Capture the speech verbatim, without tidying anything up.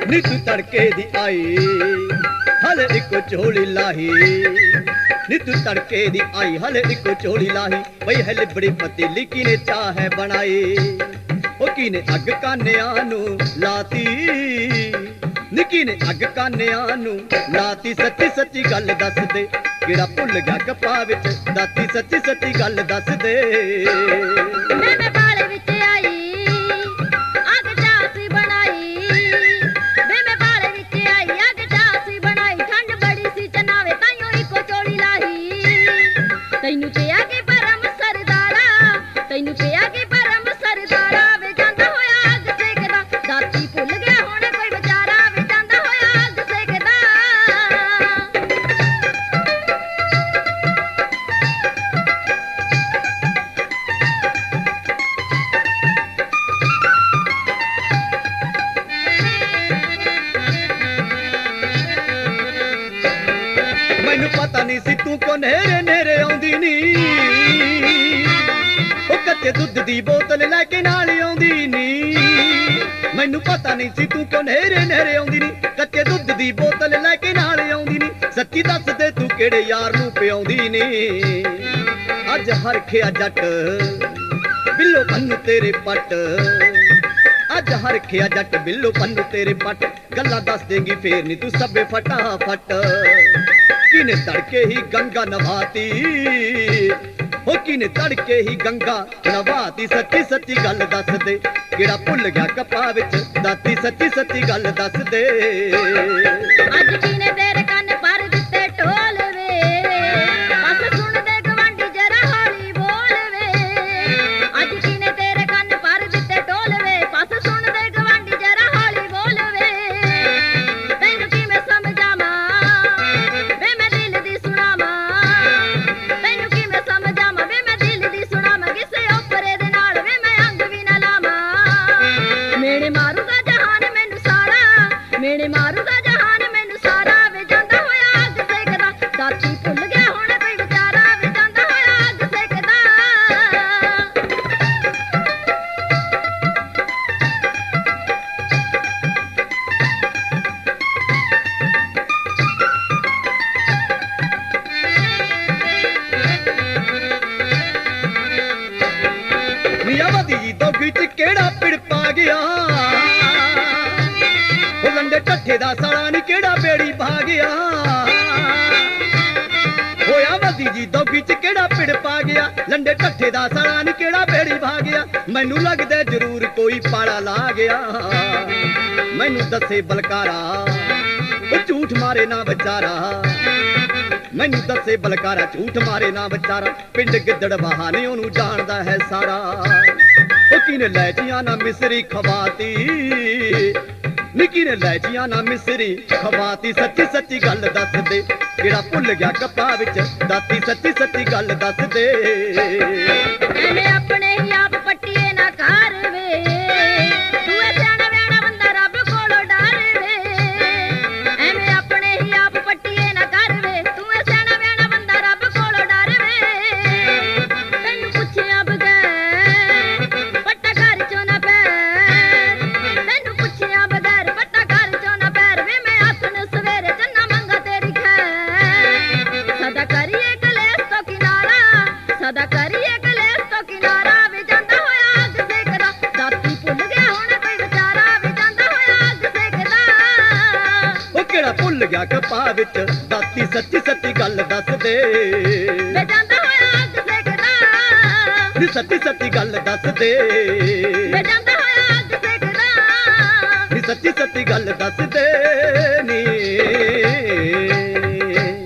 नी तू तड़के दी आई हले इको चोली लाही नी तू तड़के दी आई हले इको चोली लाही बई हले बड़ी पतीली किने चाह है बनाई ओ किने अग कानिया नू लाती निकी ने अग कानिया नू लाती सच्ची सच्ची गल दस दे किड़ा भुल गया कपा विच दाती सच्ची सच्ची गल दस दे मैं बाले विच आई अग चासी बनाई मैं बाले विच आई अग चासी बनाई ठंड बड़ी सी चनावे ताइयों इको चोली लाही तैनू पिया के परम सरदारा तैनू पिया के परम सरदारा वे जांदा होया अग सेकदा दाती भुल गया हुण कोई बेचारा वे जांदा होया अग सेकदा मैनू पता नहीं सी तू को नेरे नेरे आउंदी नी ओ कच्चे दुध दी बोतल लैके नाल आउंदी नी मैनू पता नहीं सी तू को नेरे नेरे आउंदी नी कच्चे दुध दी बोतल लैके नाल आउंदी नी सच्ची दस दे तू केड़े यार नू पिआउंदी नी अज हरखिया जट बिल्लो पन्नू तेरे पट अज हरखिया जट बिल्लो पन्नू तेरे पट गल्ला दस देंगी फेर नी तू सबे फटाफट किने तड़के ही गंगा नवाती हो किने तड़के ही गंगा नवाती सच्ची सच्ची गल दस दे किड़ा भुल गया कपा विच दाती सच्ची सच्ची गल दस दे अज किने तेरे कन्न पर दिते ढोल वे बस सुन दे गवांडी जरा हौली बोल वे अज किने तेरे कन्न पर दिते ढोल वे बस सुन दे गवांडी जरा हौली बोल वे तैनू किवें समझावां वे मैं दिल दी सुणावां तैनू किवें समझावां वे मैं दिल दी सुणावां किसे ओपरे दे नाल वे मैं अंग भी ना लावां मेरे मारूगा जहान मैनू सारा मेरे मारूगा जहान मैनू सारा वे जांदा होया अग सेकदा दाती भुल गया हुण कोई बेचारा वे जांदा होया अग सेकदा मियावती जी दोगी च केड़ा पिड़ पा गया ओ लंडे टट्ठे दा साला नी केड़ा बेड़ी पा गया होया वदी जी दोगी च केड़ा पिड़ पा गया लंडे टट्ठे दा साला नी केड़ा बेड़ी पा गया मैनू लगदा जरूर कोई पाला ला गया मैनू दसे बलकारा ओ झूठ मारे ना बेचारा मैनू दसे बलकारा झूठ मारे ना बेचारा पिंड गिद्दड़ बहाने ओनू जानदा है सारा ओ किने लैजियां ना मिसरी खवाती निकी ने लैजियां ना मिसरी खवाती सच्ची सच्ची गल दस दे किड़ा भुल गया कपा विच दाती सच्ची सच्ची गल दस दे मैंने अपने ही आप पट्टिए ना कर वे तू ऐ सियाना व्याना बंदा रब कोलों डर वे एवें अपने ही आप पट्टिए ना कर वे तू ऐ सियाना व्याना बंदा रब कोलों डर वे तैनू पुछिया बगैर पट्टा घर चों ना पैर तैनू पुछिया बगैर पट्टा घर चों ना पैर वे मैं आखन सवेरे चन्ना मंगा तेरी खैर सदा करिए कलेस तो किनारा सदा करिए कलेस तो किनारा वे जांदा होया अग सेकदा दाती भुल गया हुण कोई बेचारा वे जांदा होया अग सेकदा ओ केड़ा भुल गया कपा विच दाती सच्ची सच्ची गल दस दे वे जांदा होया अग सेकदा नी सच्ची सच्ची गल दस दे वे जांदा होया अग सेकदा नी सच्ची सच्ची गल दस दे